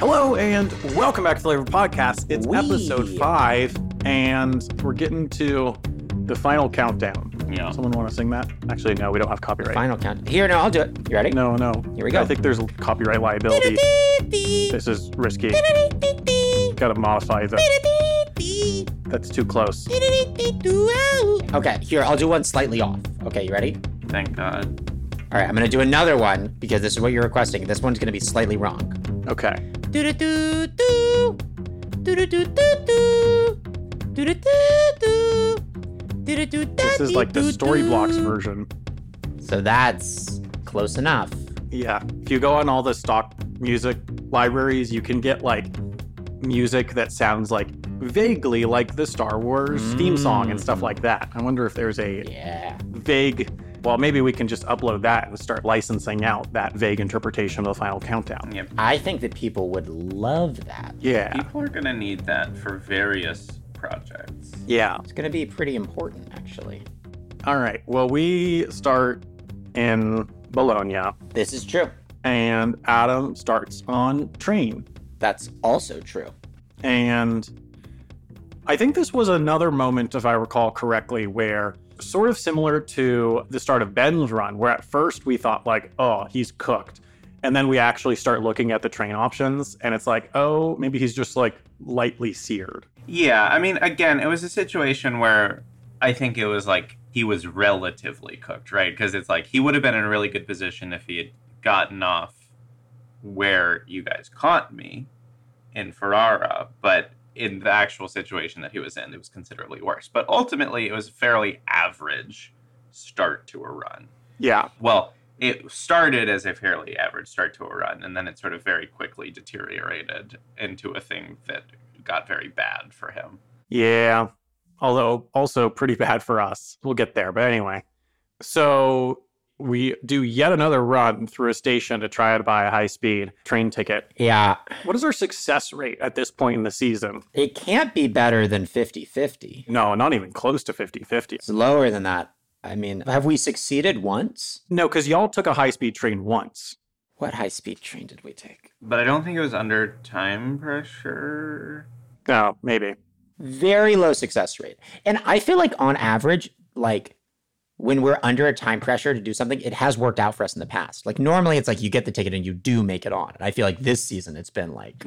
Hello and welcome back to Flavor Podcast. It's episode 5 and we're getting to the final countdown. Yeah. Someone want to sing that? Actually, no, we don't have copyright. Final count. Here, no, I'll do it. You ready? No. Here we go. I think there's copyright liability. This is risky. Gotta modify the... That's too close. Okay, here, I'll do one slightly off. Okay, you ready? Thank God. All right, I'm going to do another one because this is what you're requesting. This one's going to be slightly wrong. Okay. This This is like the Storyblocks version. So that's close enough. Yeah. If you go on all the stock music libraries, you can get like music that sounds like vaguely like the Star Wars theme song and stuff like that. I wonder if there's a vague... Well, maybe we can just upload that and start licensing out that vague interpretation of the final countdown. Yep. I think that people would love that. Yeah. People are going to need that for various projects. Yeah. It's going to be pretty important, actually. All right. Well, we start in Bologna, This is true. and Adam starts on train. That's also true. And I think this was another moment, if I recall correctly, where sort of similar to the start of Ben's run, where at first we thought like, oh, he's cooked. And then we actually start looking at the train options and it's like, oh, maybe he's just like lightly seared. Yeah, I mean, again, it was a situation where I think it was like he was relatively cooked, right? Because it's like he would have been in a really good position if he had gotten off where you guys caught me in Ferrara, but in the actual situation that he was in, it was considerably worse. But ultimately, it was a fairly average start to a run. Yeah. Well, it started as a fairly average start to a run, and then it sort of very quickly deteriorated into a thing that got very bad for him. Yeah. Although also pretty bad for us. We'll get there. But anyway. So we do yet another run through a station to try to buy a high-speed train ticket. Yeah. What is our success rate at this point in the season? It can't be better than 50-50. No, not even close to 50-50. It's lower than that. I mean, have we succeeded once? No, because y'all took a high-speed train once. What high-speed train did we take? But I don't think it was under time pressure. No, maybe. Very low success rate. And I feel like on average, like when we're under a time pressure to do something, it has worked out for us in the past. Like normally it's like you get the ticket and you do make it on. And I feel like this season it's been like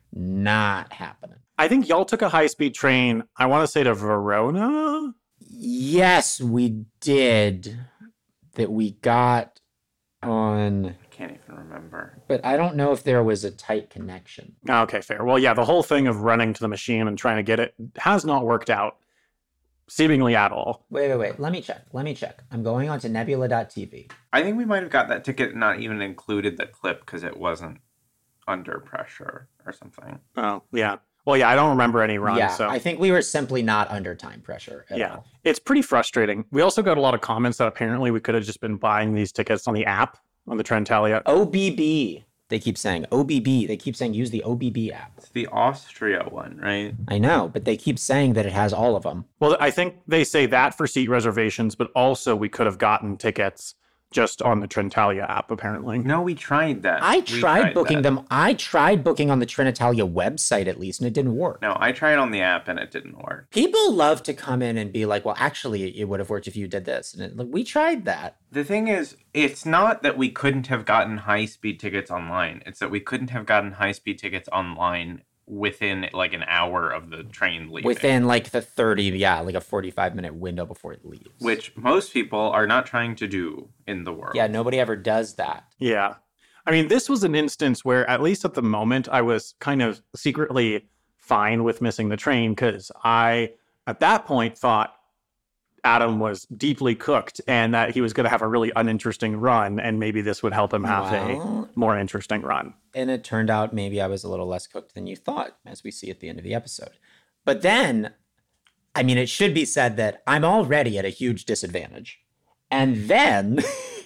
not happening. I think y'all took a high-speed train, I want to say to Verona? Yes, we did. That we got on... I can't even remember. But I don't know if there was a tight connection. Okay, fair. Well, yeah, the whole thing of running to the machine and trying to get it has not worked out seemingly at all. Wait. Let me check. I'm going on to nebula.tv. I think we might have got that ticket not even included the clip because it wasn't under pressure or something. Oh, yeah. Well, yeah, I don't remember any run. Yeah, So. I think we were simply not under time pressure at all. It's pretty frustrating. We also got a lot of comments that apparently we could have just been buying these tickets on the app, on the Trenitalia. OBB, they keep saying. OBB, they keep saying use the OBB app. It's the Austria one, right? I know, but they keep saying that it has all of them. Well, I think they say that for seat reservations, but also we could have gotten tickets just on the Trenitalia app, apparently. No, we tried that. I We tried booking that. them. I tried booking on the Trenitalia website at least, and it didn't work. No, I tried on the app and it didn't work. People love to come in and be like, well, actually, it would have worked if you did this. And like, we tried that. The thing is, it's not that we couldn't have gotten high-speed tickets online. It's that we couldn't have gotten high-speed tickets online within like an hour of the train leaving. Within like the 30, like a 45-minute window before it leaves. Which most people are not trying to do in the world. Yeah, nobody ever does that. Yeah. I mean, this was an instance where, at least at the moment, I was kind of secretly fine with missing the train because I, at that point, thought Adam was deeply cooked and that he was going to have a really uninteresting run, and maybe this would help him have a more interesting run. And it turned out maybe I was a little less cooked than you thought, as we see at the end of the episode. But then, I mean, it should be said that I'm already at a huge disadvantage. And then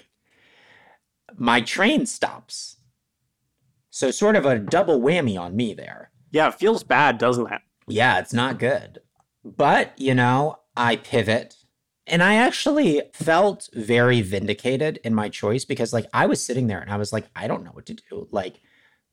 my train stops. So sort of a double whammy on me there. Yeah, it feels bad, doesn't it? Yeah, it's not good. But, I pivot. And I actually felt very vindicated in my choice because, I was sitting there and I was like, I don't know what to do.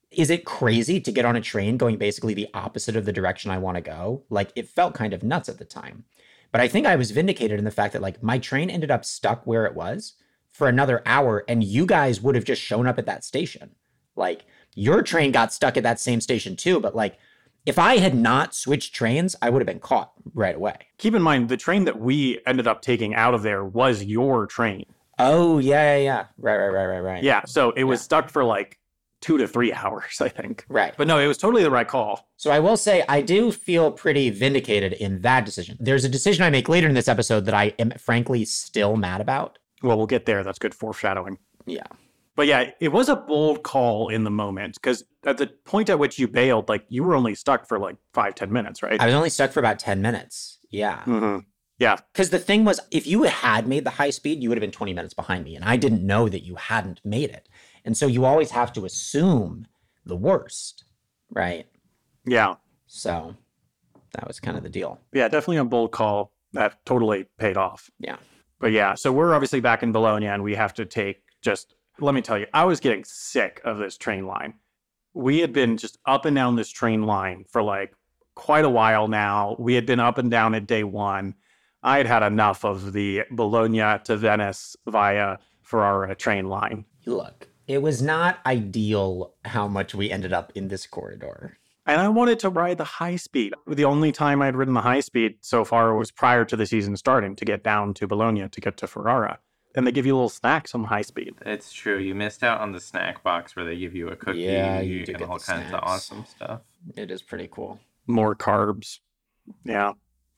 Is it crazy to get on a train going basically the opposite of the direction I want to go? Like, it felt kind of nuts at the time. But I think I was vindicated in the fact that, like, my train ended up stuck where it was for another hour, and you guys would have just shown up at that station. Like, your train got stuck at that same station too, but, like, if I had not switched trains, I would have been caught right away. Keep in mind, the train that we ended up taking out of there was your train. Oh, yeah. Right. Yeah, so it was stuck for like 2 to 3 hours, I think. Right. But no, it was totally the right call. So I will say I do feel pretty vindicated in that decision. There's a decision I make later in this episode that I am frankly still mad about. Well, we'll get there. That's good foreshadowing. Yeah. But yeah, it was a bold call in the moment because at the point at which you bailed, like you were only stuck for like 5-10 minutes, right? I was only stuck for about 10 minutes. Yeah. Mm-hmm. Yeah. Because the thing was, if you had made the high speed, you would have been 20 minutes behind me. And I didn't know that you hadn't made it. And so you always have to assume the worst, right? Yeah. So that was kind of the deal. Yeah, definitely a bold call that totally paid off. Yeah. But yeah, so we're obviously back in Bologna and we have to take just, let me tell you, I was getting sick of this train line. We had been just up and down this train line for like quite a while now. We had been up and down at day one. I had had enough of the Bologna to Venice via Ferrara train line. Look, it was not ideal how much we ended up in this corridor. And I wanted to ride the high speed. The only time I'd ridden the high speed so far was prior to the season starting to get down to Bologna to get to Ferrara. And they give you little snacks on high speed. It's true. You missed out on the snack box where they give you a cookie you do and get all the kinds of snacks. awesome stuff. It is pretty cool. More carbs. Yeah.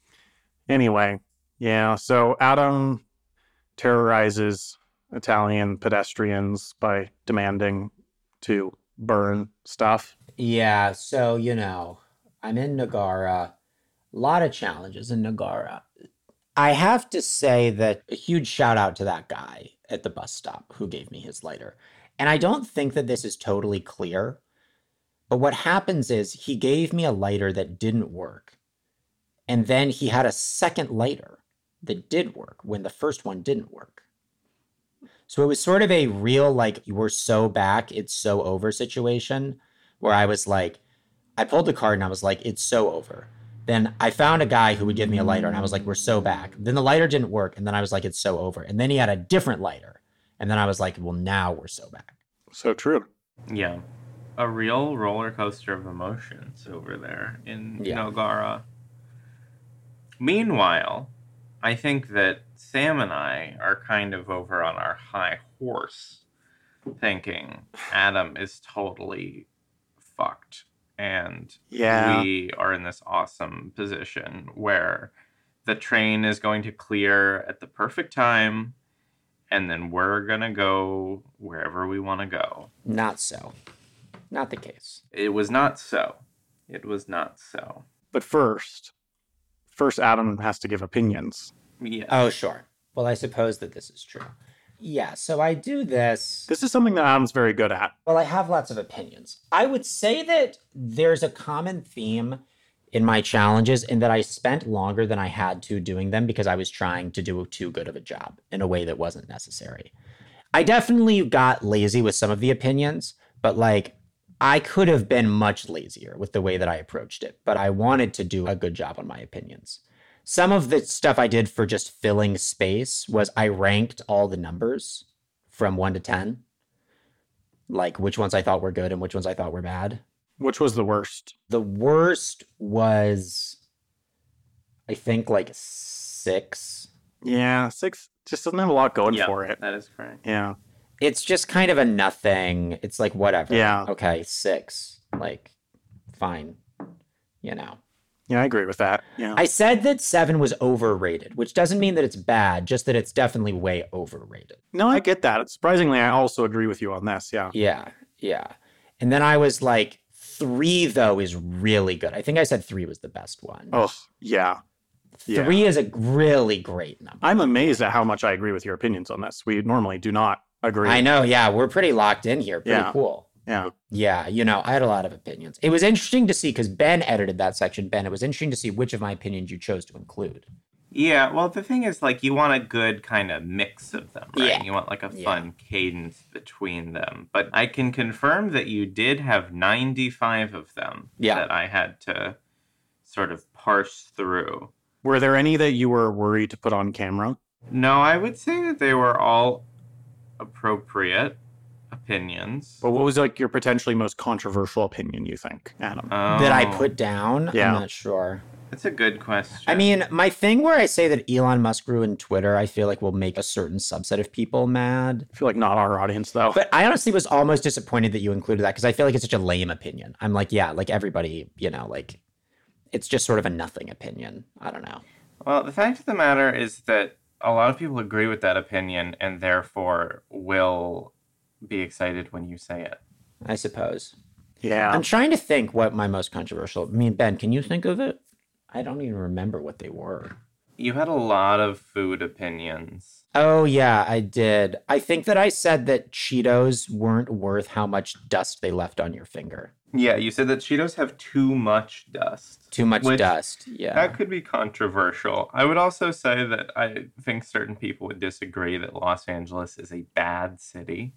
Anyway, yeah. So Adam terrorizes Italian pedestrians by demanding to burn stuff. Yeah, so, I'm in Nogara. A lot of challenges in Nogara. I have to say that a huge shout out to that guy at the bus stop who gave me his lighter. And I don't think that this is totally clear, but what happens is he gave me a lighter that didn't work. And then he had a second lighter that did work when the first one didn't work. So it was sort of a real, like, we're so back, it's so over situation where I was like, I pulled the card and I was like, it's so over. Then I found a guy who would give me a lighter and I was like, we're so back. Then the lighter didn't work. And then I was like, it's so over. And then he had a different lighter. And then I was like, well, now we're so back. So true. Yeah. A real roller coaster of emotions over there in Nogara. Meanwhile, I think that Sam and I are kind of over on our high horse thinking Adam is totally fucked. And we are in this awesome position where the train is going to clear at the perfect time, and then we're going to go wherever we want to go. Not so. Not the case. It was not so. It was not so. But first Adam has to give opinions. Yeah. Oh, sure. Well, I suppose that this is true. Yeah, so I do this. This is something that Adam's very good at. Well, I have lots of opinions. I would say that there's a common theme in my challenges in that I spent longer than I had to doing them because I was trying to do too good of a job in a way that wasn't necessary. I definitely got lazy with some of the opinions, but like I could have been much lazier with the way that I approached it, but I wanted to do a good job on my opinions. Some of the stuff I did for just filling space was I ranked all the numbers from 1 to 10. Like which ones I thought were good and which ones I thought were bad. Which was the worst? The worst was, I think, like 6. Yeah, 6 just doesn't have a lot going for it. That is correct. Yeah. It's just kind of a nothing. It's like, whatever. Yeah. Okay, 6. Like, fine. Yeah, I agree with that. Yeah. I said that 7 was overrated, which doesn't mean that it's bad, just that it's definitely way overrated. No, I get that. Surprisingly, I also agree with you on this. Yeah. Yeah. And then I was like, 3, though, is really good. I think I said 3 was the best one. Oh, yeah. 3 is a really great number. I'm amazed at how much I agree with your opinions on this. We normally do not agree. I know, yeah. We're pretty locked in here. Pretty cool. Yeah. Yeah, I had a lot of opinions. It was interesting to see, because Ben edited that section. Ben, it was interesting to see which of my opinions you chose to include. Yeah, well, the thing is, like, you want a good kind of mix of them, right? Yeah. You want, like, a fun cadence between them. But I can confirm that you did have 95 of them that I had to sort of parse through. Were there any that you were worried to put on camera? No, I would say that they were all appropriate opinions. But what was like your potentially most controversial opinion, you think, Adam? That I put down? Yeah. I'm not sure. That's a good question. I mean, my thing where I say that Elon Musk ruined Twitter, I feel like will make a certain subset of people mad. I feel like not our audience, though. But I honestly was almost disappointed that you included that because I feel like it's such a lame opinion. I'm like, yeah, like everybody, like it's just sort of a nothing opinion. I don't know. Well, the fact of the matter is that a lot of people agree with that opinion and therefore will be excited when you say it. I suppose. Yeah. I'm trying to think what my most controversial. I mean, Ben, can you think of it? I don't even remember what they were. You had a lot of food opinions. Oh, yeah, I did. I think that I said that Cheetos weren't worth how much dust they left on your finger. Yeah, you said that Cheetos have too much dust. Too much Which- dust, yeah. That could be controversial. I would also say that I think certain people would disagree that Los Angeles is a bad city.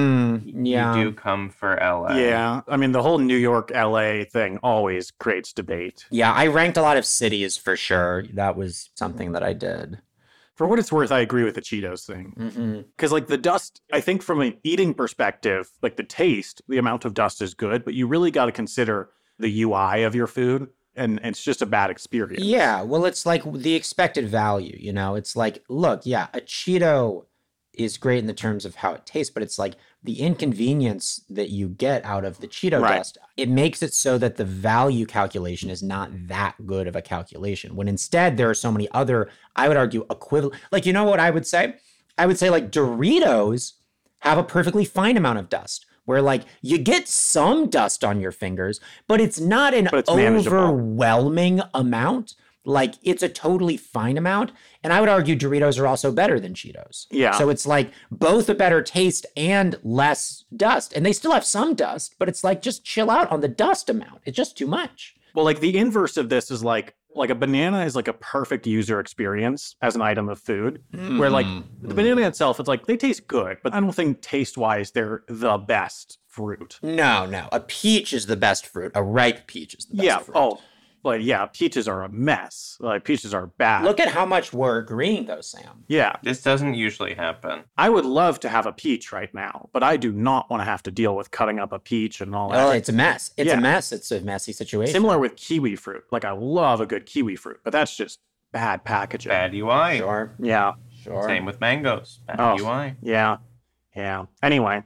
Yeah. You do come for LA. Yeah. I mean, the whole New York, LA thing always creates debate. Yeah, I ranked a lot of cities for sure. That was something that I did. For what it's worth, I agree with the Cheetos thing. Because, like, the dust, I think from an eating perspective, like the taste, the amount of dust is good, but you really got to consider the UI of your food, and it's just a bad experience. Yeah, well, it's like the expected value, It's like, look, yeah, a Cheeto is great in the terms of how it tastes, but it's like the inconvenience that you get out of the Cheeto Right. dust. It makes it so that the value calculation is not that good of a calculation. When instead there are so many other, I would argue, equivalent. Like, you know what I would say? I would say like Doritos have a perfectly fine amount of dust. Where like you get some dust on your fingers, but it's not an But it's manageable. overwhelming amount. Like it's a totally fine amount. And I would argue Doritos are also better than Cheetos. Yeah. So it's like both a better taste and less dust. And they still have some dust, but it's like just chill out on the dust amount. It's just too much. Well, like the inverse of this is like a banana is like a perfect user experience as an item of food, where like the banana itself, it's like they taste good, but I don't think taste wise they're the best fruit. No. A peach is the best fruit. A ripe peach is the best Yeah. fruit. Oh, but yeah, peaches are a mess. Like peaches are bad. Look at how much we're agreeing though, Sam. Yeah. This doesn't usually happen. I would love to have a peach right now, but I do not want to have to deal with cutting up a peach and all that. Oh, it's a mess. It's Yeah. a mess. It's a messy situation. Similar with kiwi fruit. Like I love a good kiwi fruit, but that's just bad packaging. Bad UI. Sure. Yeah. Sure. Same with mangoes. Bad Oh. UI. Yeah. Yeah. Anyway,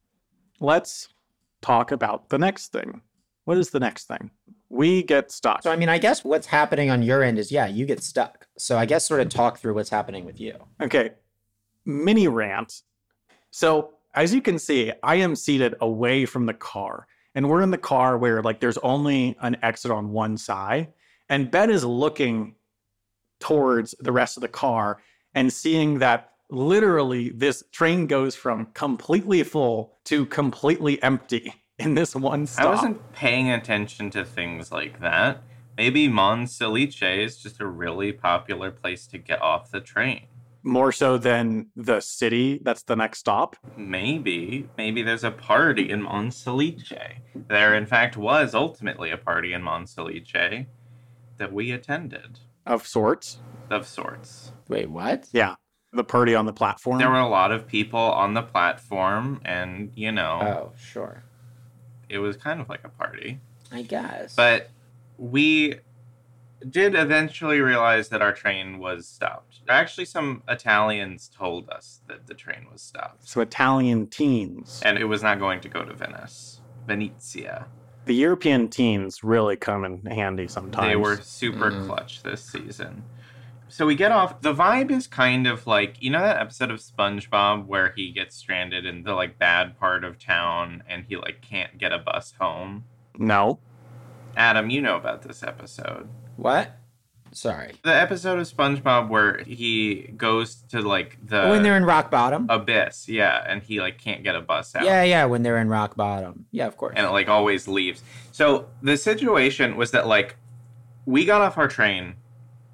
let's talk about the next thing. What is the next thing? We get stuck. So, I mean, I guess what's happening on your end is, yeah, you get stuck. So I guess sort of talk through what's happening with you. Okay. Mini rant. So, as you can see, I am seated away from the car. And we're in the car where like there's only an exit on one side. And Ben is looking towards the rest of the car and seeing that literally this train goes from completely full to completely empty in this one stop. I wasn't paying attention to things like that. Maybe Mons Celiche is just a really popular place to get off the train. More so than the city that's the next stop. Maybe there's a party in Mons Celiche. There, in fact, was ultimately a party in Mons Celiche that we attended, Of sorts. of sorts. Wait, what? Yeah. The party on the platform. There were a lot of people on the platform, and, Oh, sure. it was kind of like a party. I guess. But we did eventually realize that our train was stopped. Actually, some Italians told us that the train was stopped. So Italian teens. And it was not going to go to Venice. Venezia. The European teens really come in handy sometimes. They were super clutch this season. So we get off. The vibe is kind of like, you know that episode of SpongeBob where he gets stranded in the like bad part of town and he like can't get a bus home? No. Adam, you know about this episode. What? Sorry. The episode of SpongeBob where he goes to like the When they're in rock bottom? abyss, yeah, and he like can't get a bus out. Yeah, when they're in rock bottom. Yeah, of course. And it like always leaves. So the situation was that like we got off our train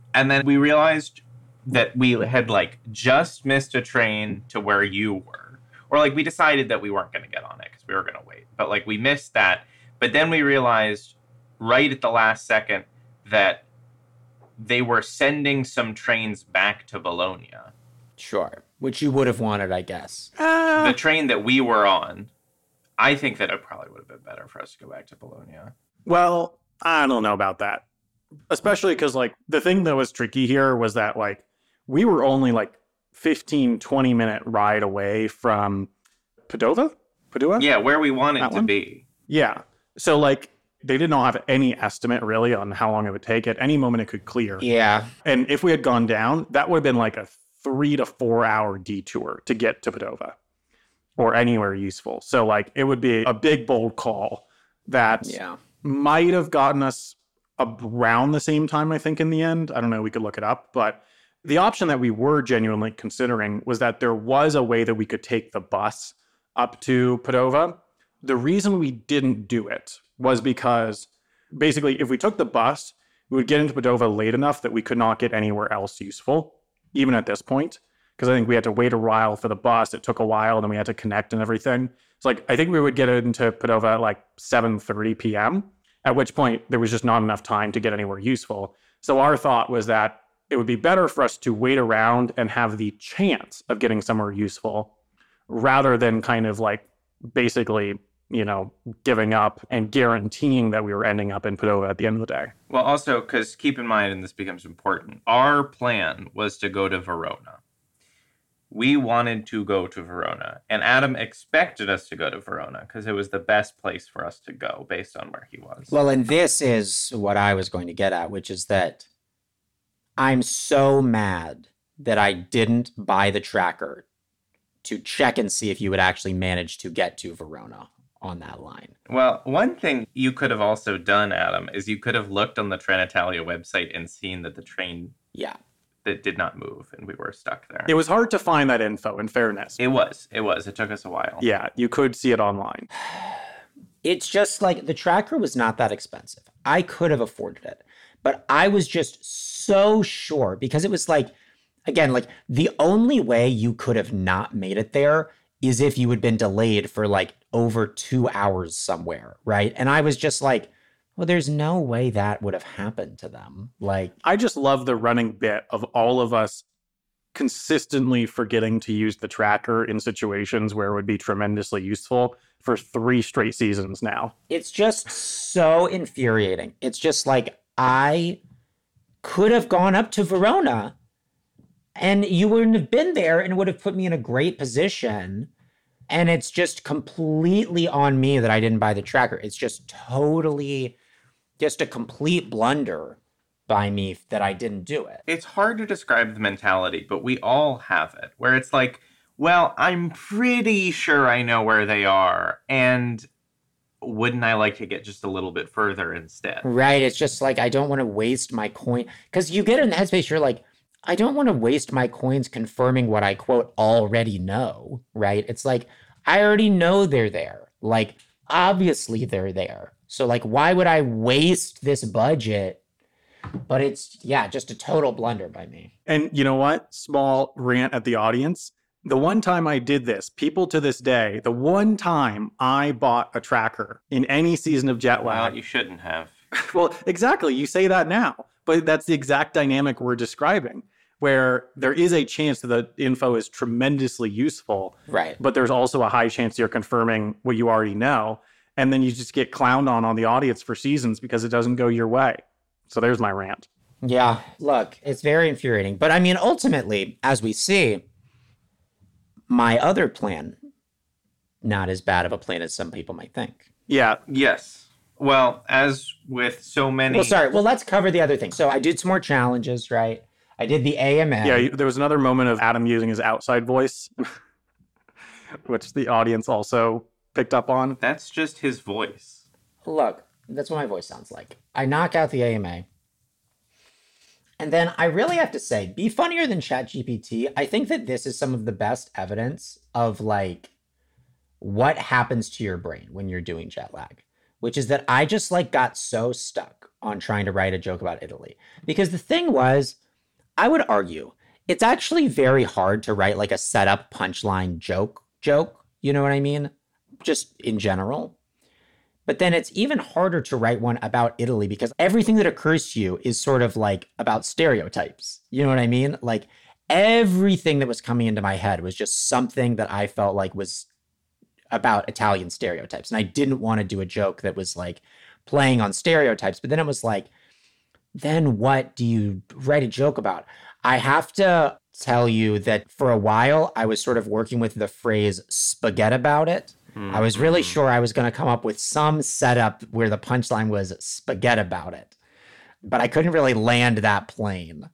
And then we realized that we had like just missed a train to where you were. Or like we decided that we weren't going to get on it because we were going to wait. But like we missed that. But then we realized right at the last second that they were sending some trains back to Bologna. Sure. Which you would have wanted, I guess. The train that we were on, I think that it probably would have been better for us to go back to Bologna. Well, I don't know about that. Especially because, like, the thing that was tricky here was that, like, we were only, like, 15, 20-minute ride away from Padua? Yeah, where we wanted That to one? be. Yeah. So, like, they did not have any estimate, really, on how long it would take. At any moment, it could clear. Yeah. And if we had gone down, that would have been, like, a 3 to 4 hour detour to get to Padova or anywhere useful. So, like, it would be a big, bold call that Yeah. might have gotten us around the same time, I think, in the end. I don't know. We could look it up. But the option that we were genuinely considering was that there was a way that we could take the bus up to Padova. The reason we didn't do it was because basically, if we took the bus, we would get into Padova late enough that we could not get anywhere else useful, even at this point. Because I think we had to wait a while for the bus. It took a while, and then we had to connect and everything. So, like, I think we would get into Padova at like 7:30 p.m., at which point there was just not enough time to get anywhere useful. So our thought was that it would be better for us to wait around and have the chance of getting somewhere useful rather than kind of like basically, you know, giving up and guaranteeing that we were ending up in Padova at the end of the day. Well, also, because keep in mind, and this becomes important, our plan was to go to Verona. We wanted to go to Verona, and Adam expected us to go to Verona because it was the best place for us to go based on where he was. Well, and this is what I was going to get at, which is that I'm so mad that I didn't buy the tracker to check and see if you would actually manage to get to Verona on that line. Well, one thing you could have also done, Adam, is you could have looked on the Trenitalia website and seen that the train Yeah. that did not move and we were stuck there. It was hard to find that info, in fairness. It was. It took us a while. Yeah, you could see it online. It's just like the tracker was not that expensive. I could have afforded it, but I was just so sure because it was like, again, like the only way you could have not made it there is if you had been delayed for like over 2 hours somewhere, right? And I was just like, well, there's no way that would have happened to them. Like, I just love the running bit of all of us consistently forgetting to use the tracker in situations where it would be tremendously useful for 3 straight seasons now. it's just so infuriating. It's just like, I could have gone up to Verona and you wouldn't have been there and it would have put me in a great position. And it's just completely on me that I didn't buy the tracker. It's just totally just a complete blunder by me that I didn't do it. It's hard to describe the mentality, but we all have it, where it's like, well, I'm pretty sure I know where they are, and wouldn't I like to get just a little bit further instead? Right. It's just like, I don't want to waste my coin. Because you get in the headspace, you're like, I don't want to waste my coins confirming what I, quote, already know, right? It's like, I already know they're there. Like, obviously they're there. So, like, why would I waste this budget? But it's, yeah, just a total blunder by me. And you know what? Small rant at the audience. The one time I did this, people to this day, the one time I bought a tracker in any season of Jet Well, Lag. you shouldn't have. Well, exactly. You say that now, but that's the exact dynamic we're describing, where there is a chance that the info is tremendously useful, Right. but there's also a high chance you're confirming what you already know. And then you just get clowned on the audience for seasons because it doesn't go your way. So there's my rant. Yeah, look, it's very infuriating. But I mean, ultimately, as we see, my other plan, not as bad of a plan as some people might think. Yeah. Yes. Well, as with so many... Well, sorry. Well, let's cover the other thing. So I did some more challenges, right? I did the AMA. Yeah. There was another moment of Adam using his outside voice, which the audience also picked up on. That's just his voice. Look, that's what my voice sounds like. I knock out the AMA. And then I really have to say, be funnier than ChatGPT. I think that this is some of the best evidence of like what happens to your brain when you're doing jet lag, which is that I just like got so stuck on trying to write a joke about Italy. Because the thing was, I would argue it's actually very hard to write like a setup punchline joke. You know what I mean? Just in general. But then it's even harder to write one about Italy because everything that occurs to you is sort of like about stereotypes. You know what I mean? Like everything that was coming into my head was just something that I felt like was about Italian stereotypes. And I didn't want to do a joke that was like playing on stereotypes. But then it was like, then what do you write a joke about? I have to tell you that for a while, I was sort of working with the phrase spaghetti about it. I was really sure I was going to come up with some setup where the punchline was spaghetti about it. But I couldn't really land that plane.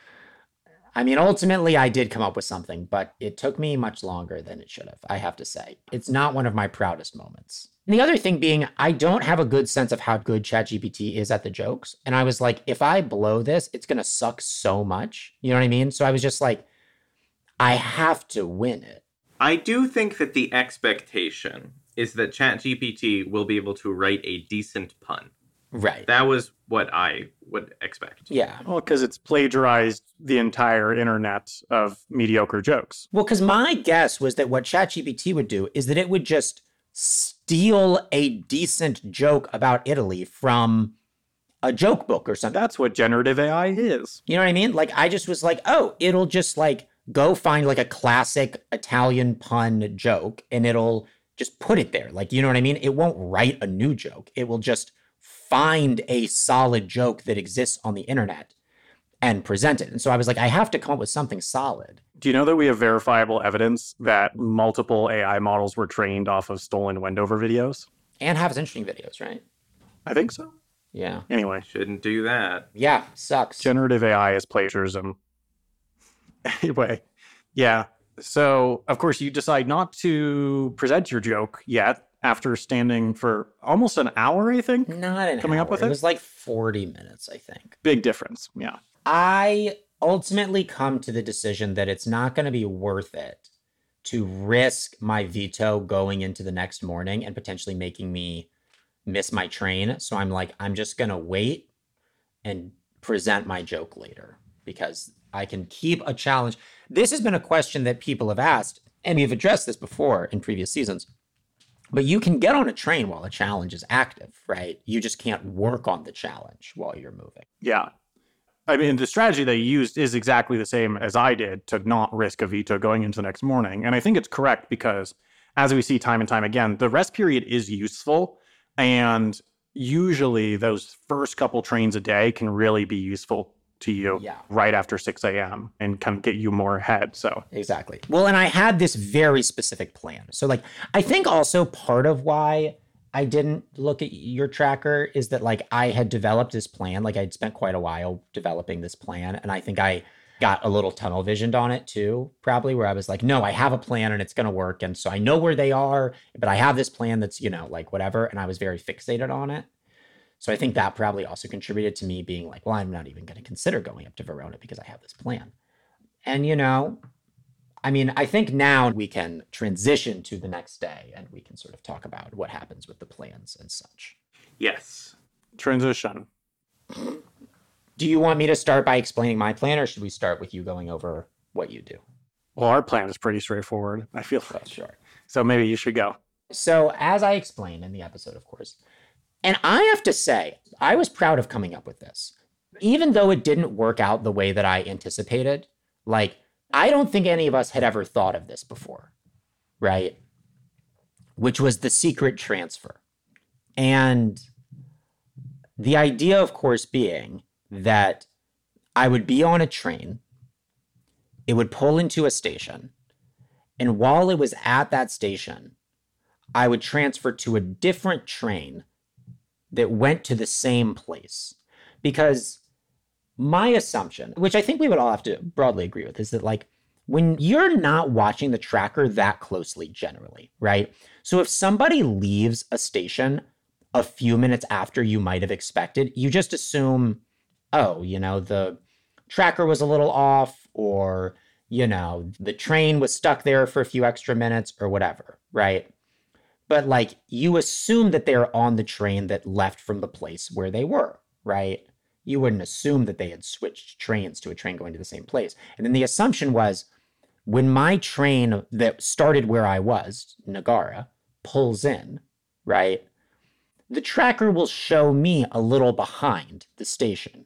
I mean, ultimately, I did come up with something, but it took me much longer than it should have, I have to say. It's not one of my proudest moments. And the other thing being, I don't have a good sense of how good ChatGPT is at the jokes. And I was like, if I blow this, it's going to suck so much. You know what I mean? So I was just like, I have to win it. I do think that the expectation is that ChatGPT will be able to write a decent pun. Right. That was what I would expect. Yeah. Well, because it's plagiarized the entire internet of mediocre jokes. Well, because my guess was that what ChatGPT would do is that it would just steal a decent joke about Italy from a joke book or something. That's what generative AI is. You know what I mean? Like, I just was like, oh, it'll just like go find like a classic Italian pun joke and it'll just put it there. Like, you know what I mean? It won't write a new joke. It will just find a solid joke that exists on the internet and present it. And so I was like, I have to come up with something solid. Do you know that we have verifiable evidence that multiple AI models were trained off of stolen Wendover videos? And have interesting videos, right? I think so. Yeah. Anyway, Shouldn't do that. Yeah, sucks. generative AI is plagiarism. Anyway, yeah. So, of course, you decide not to present your joke yet after standing for almost an hour, I think. Not an Coming hour. up with it it? was like 40 minutes, I think. Big difference. Yeah. I ultimately come to the decision that it's not going to be worth it to risk my veto going into the next morning and potentially making me miss my train. So I'm like, I'm just going to wait and present my joke later because I can keep a challenge. This has been a question that people have asked, and we've addressed this before in previous seasons. But you can get on a train while a challenge is active, right? You just can't work on the challenge while you're moving. Yeah. I mean, the strategy they used is exactly the same as I did to not risk a veto going into the next morning. And I think it's correct because, as we see time and time again, the rest period is useful. And usually those first couple trains a day can really be useful to you right after 6 a.m. and kind of get you more ahead. So exactly. Well, and I had this very specific plan. So like, I think also part of why I didn't look at your tracker is that like I had developed this plan. Like I'd spent quite a while developing this plan. And I think I got a little tunnel visioned on it too, probably, where I was like, no, I have a plan and it's going to work. And so I know where they are, but I have this plan that's, you know, like whatever. And I was very fixated on it. So I think that probably also contributed to me being like, well, I'm not even going to consider going up to Verona because I have this plan. And, you know, I mean, I think now we can transition to the next day and we can sort of talk about what happens with the plans and such. Yes. transition. Do you want me to start by explaining my plan or should we start with you going over what you do? Well, our plan is pretty straightforward, I feel like. Oh, sure. So maybe you should go. So as I explained in the episode, of course, and I have to say, I was proud of coming up with this. Even though it didn't work out the way that I anticipated, like, I don't think any of us had ever thought of this before, right? Which was the secret transfer. And the idea, of course, being that I would be on a train, it would pull into a station, and while it was at that station, I would transfer to a different train that went to the same place. Because my assumption, which I think we would all have to broadly agree with, is that like when you're not watching the tracker that closely generally, right? So if somebody leaves a station a few minutes after you might have expected, you just assume, oh, you know, the tracker was a little off, or, you know, the train was stuck there for a few extra minutes or whatever, right? But like you assume that they're on the train that left from the place where they were, right? You wouldn't assume that they had switched trains to a train going to the same place. And then the assumption was when my train that started where I was, Nagara, pulls in, right? The tracker will show me a little behind the station.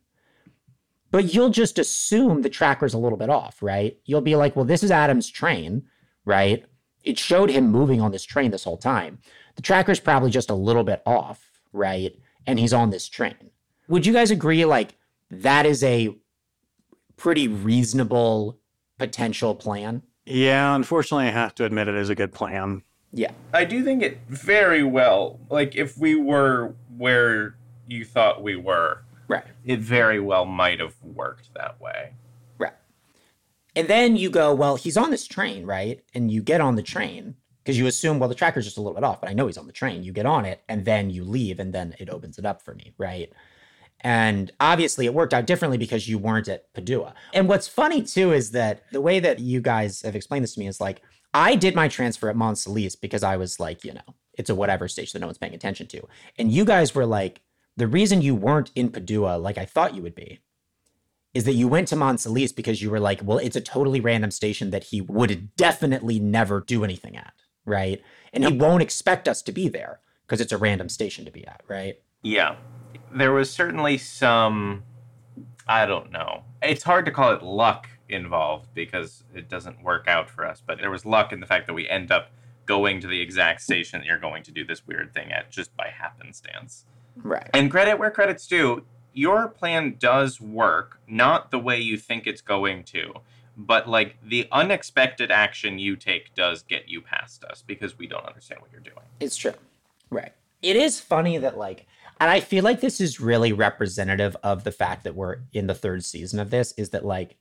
But you'll just assume the tracker's a little bit off, right? You'll be like, well, this is Adam's train, right? It showed him moving on this train this whole time. The tracker's probably just a little bit off, right? And he's on this train. Would you guys agree, like, that is a pretty reasonable potential plan? Yeah, unfortunately, I have to admit it is a good plan. Yeah. I do think it very well, like, if we were where you thought we were, Right. it very well might have worked that way. Right. And then you go, well, he's on this train, right? And you get on the train because you assume, well, the tracker's just a little bit off, but I know he's on the train. You get on it and then you leave and then it opens it up for me, right? And obviously it worked out differently because you weren't at Padua. And what's funny too is that the way that you guys have explained this to me is like, I did my transfer at Mont Celis because I was like, you know, it's a whatever station that no one's paying attention to. And you guys were like, the reason you weren't in Padua like I thought you would be is that you went to Mont Celis because you were like, well, it's a totally random station that he would definitely never do anything at, right? And he won't expect us to be there because it's a random station to be at, right? Yeah. There was certainly some, I don't know. It's hard to call it luck involved because it doesn't work out for us, but there was luck in the fact that we end up going to the exact station that you're going to do this weird thing at just by happenstance. Right. And credit where credit's due, your plan does work, not the way you think it's going to, but like the unexpected action you take does get you past us because we don't understand what you're doing. It's true. Right. It is funny that like, and I feel like this is really representative of the fact that we're in the third season of this, is that like,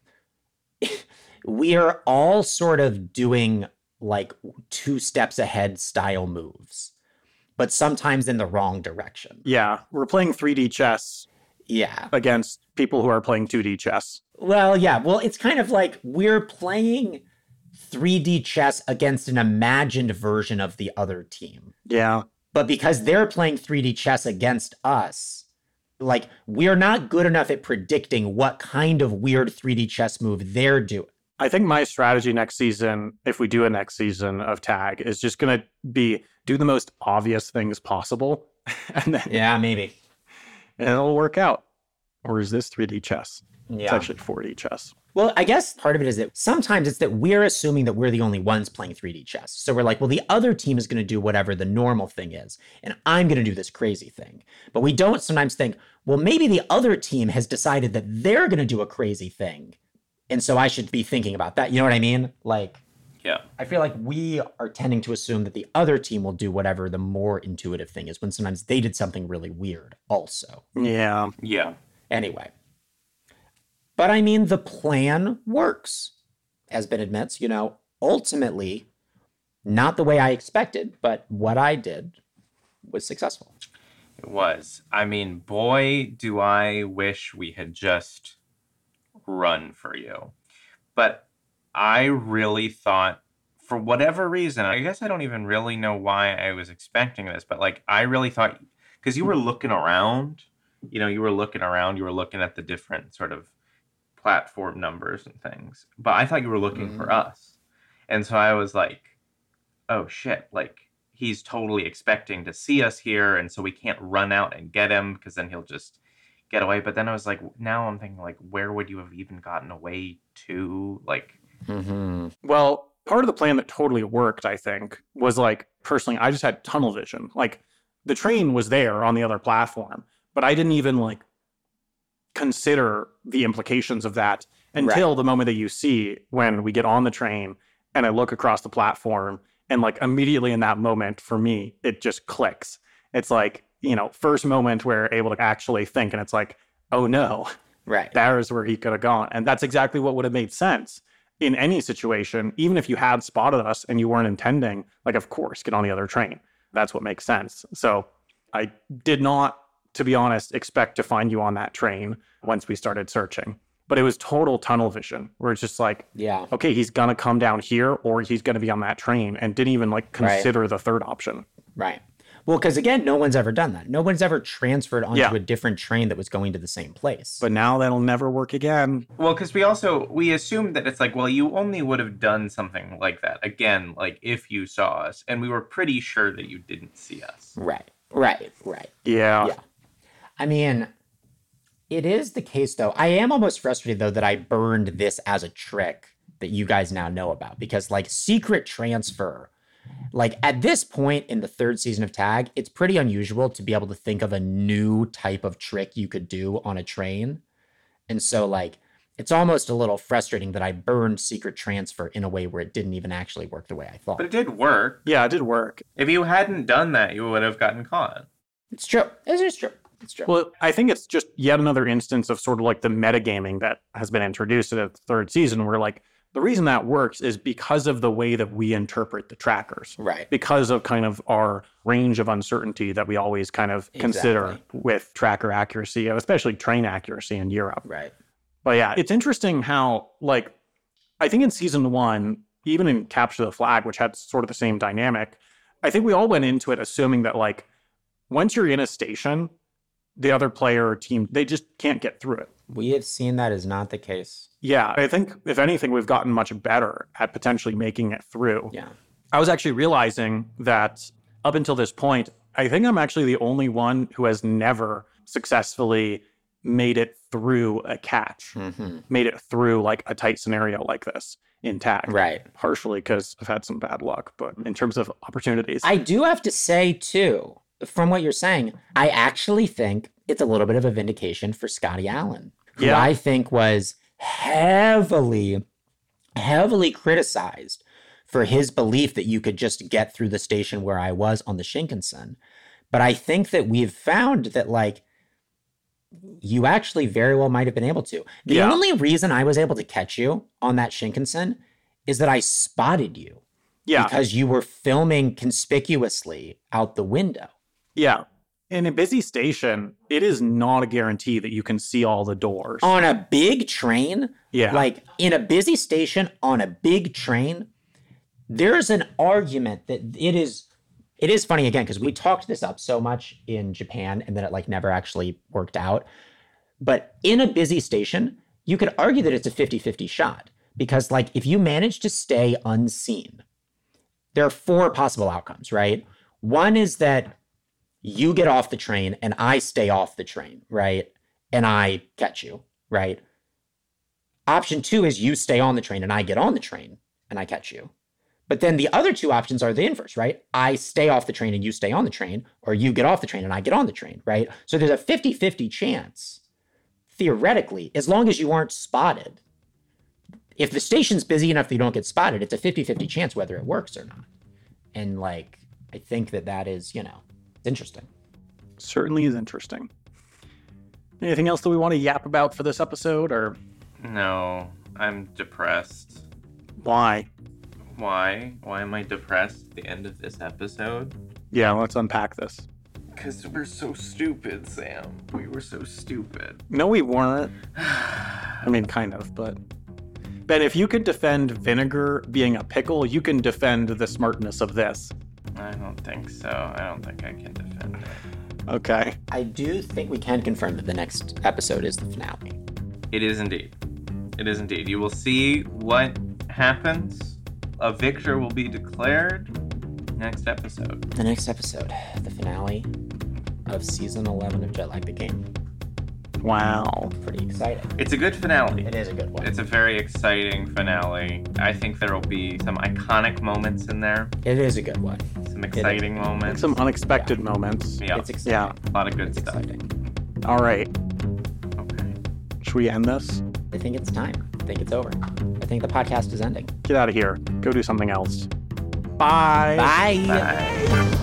we are all sort of doing like 2 steps ahead style moves, but sometimes in the wrong direction. Yeah, we're playing 3D chess Yeah. against people who are playing 2D chess. Well, yeah. Well, it's kind of like we're playing 3D chess against an imagined version of the other team. Yeah. But because they're playing 3D chess against us, like we're not good enough at predicting what kind of weird 3D chess move they're doing. I think my strategy next season, if we do a next season of Tag, is just going to be do the most obvious things possible. And then Yeah, maybe. and it'll work out. Or is this 3D chess? Yeah. It's actually 4D chess. Well, I guess part of it is that sometimes it's that we're assuming that we're the only ones playing 3D chess. So we're like, well, the other team is going to do whatever the normal thing is, and I'm going to do this crazy thing. But we don't sometimes think, well, maybe the other team has decided that they're going to do a crazy thing. And so I should be thinking about that. You know what I mean? Like, Yeah. I feel like we are tending to assume that the other team will do whatever the more intuitive thing is, when sometimes they did something really weird also. Yeah. Yeah. Anyway. But I mean, the plan works. As Ben admits, you know, ultimately, not the way I expected, but what I did was successful. It was. I mean, boy, do I wish we had just run for you. But I really thought, for whatever reason, I guess I don't even really know why I was expecting this, but like, I really thought, because you were looking around, you were looking at the different sort of platform numbers and things, but I thought you were looking for us. And so I was like, oh shit, like he's totally expecting to see us here, and so we can't run out and get him because then he'll just get away. But then I was like, now I'm thinking like, where would you have even gotten away to? Like, Well, part of the plan that totally worked, I think, was like, personally, I just had tunnel vision. Like, the train was there on the other platform, but I didn't even like consider the implications of that until the moment that you see when we get on the train and I look across the platform, and like immediately in that moment for me, it just clicks. It's like, first moment where we're able to actually think, and it's like, oh no, Right. that is where he could have gone. And that's exactly what would have made sense in any situation. Even if you had spotted us and you weren't intending, like, of course, get on the other train. That's what makes sense. So I did not, to be honest, expect to find you on that train once we started searching. But it was total tunnel vision, where it's just like, Yeah. okay, he's going to come down here or he's going to be on that train, and didn't even like consider the third option. Right. Well, because again, no one's ever done that. No one's ever transferred onto Yeah. a different train that was going to the same place. But now that'll never work again. Well, because we assumed that it's like, well, you only would have done something like that again, like if you saw us, and we were pretty sure that you didn't see us. Right. Yeah. Yeah. I mean, it is the case, though. I am almost frustrated, though, that I burned this as a trick that you guys now know about. Because, like, secret transfer, like, at this point in the third season of Tag, it's pretty unusual to be able to think of a new type of trick you could do on a train. And so, like, it's almost a little frustrating that I burned secret transfer in a way where it didn't even actually work the way I thought. But it did work. Yeah, it did work. If you hadn't done that, you would have gotten caught. It's true. It is true. It's true. Well, I think it's just yet another instance of sort of like the metagaming that has been introduced in the third season, where like the reason that works is because of the way that we interpret the trackers. Right. Because of kind of our range of uncertainty that we always kind of consider with tracker accuracy, especially train accuracy in Europe. Right. But yeah, it's interesting how, like, I think in season 1, even in Capture the Flag, which had sort of the same dynamic, I think we all went into it assuming that, like, once you're in a station, the other player or team, they just can't get through it. We have seen that is not the case. Yeah, I think, if anything, we've gotten much better at potentially making it through. Yeah. I was actually realizing that up until this point, I think I'm actually the only one who has never successfully made it through a catch, made it through like a tight scenario like this in Tag. Right. Partially because I've had some bad luck, but in terms of opportunities. I do have to say, too, from what you're saying, I actually think it's a little bit of a vindication for Scotty Allen, who I think was heavily criticized for his belief that you could just get through the station where I was on the Shinkansen. But I think that we've found that, like, you actually very well might have been able to. The only reason I was able to catch you on that Shinkansen is that I spotted you. Yeah. Because you were filming conspicuously out the window. Yeah. In a busy station, it is not a guarantee that you can see all the doors. On a big train, Yeah. like in a busy station on a big train, there's an argument that it is funny again, because we talked this up so much in Japan and then it like never actually worked out. But in a busy station, you could argue that it's a 50-50 shot because like if you manage to stay unseen, there are 4 possible outcomes, right? One is that you get off the train and I stay off the train, right? And I catch you, right? Option 2 is you stay on the train and I get on the train and I catch you. But then the other 2 options are the inverse, right? I stay off the train and you stay on the train, or you get off the train and I get on the train, right? So there's a 50-50 chance, theoretically, as long as you aren't spotted. If the station's busy enough that you don't get spotted, it's a 50-50 chance whether it works or not. And like, I think that is, it's interesting. Certainly is interesting. Anything else that we want to yap about for this episode, or No, I'm depressed. why? Why? Why am I depressed at the end of this episode? Yeah, let's unpack this. Because we're so stupid, Sam. We were so stupid. No, we weren't. I mean, kind of, but... Ben, if you could defend vinegar being a pickle, you can defend the smartness of this. I don't think so. I don't think I can defend it. Okay. I do think we can confirm that the next episode is the finale. It is indeed. It is indeed. You will see what happens. A victor will be declared next episode. The next episode, the finale of season 11 of Jet Lag the Game. Wow. Pretty exciting. It's a good finale. It is a good one. It's a very exciting finale. I think there will be some iconic moments in there. It is a good one. Some exciting moments. Some unexpected moments. Yeah. It's exciting. Yeah. A lot of good It's stuff. exciting. All right. Okay. Should we end this? I think it's time. I think it's over. I think the podcast is ending. Get out of here. Go do something else. Bye. Bye. Bye.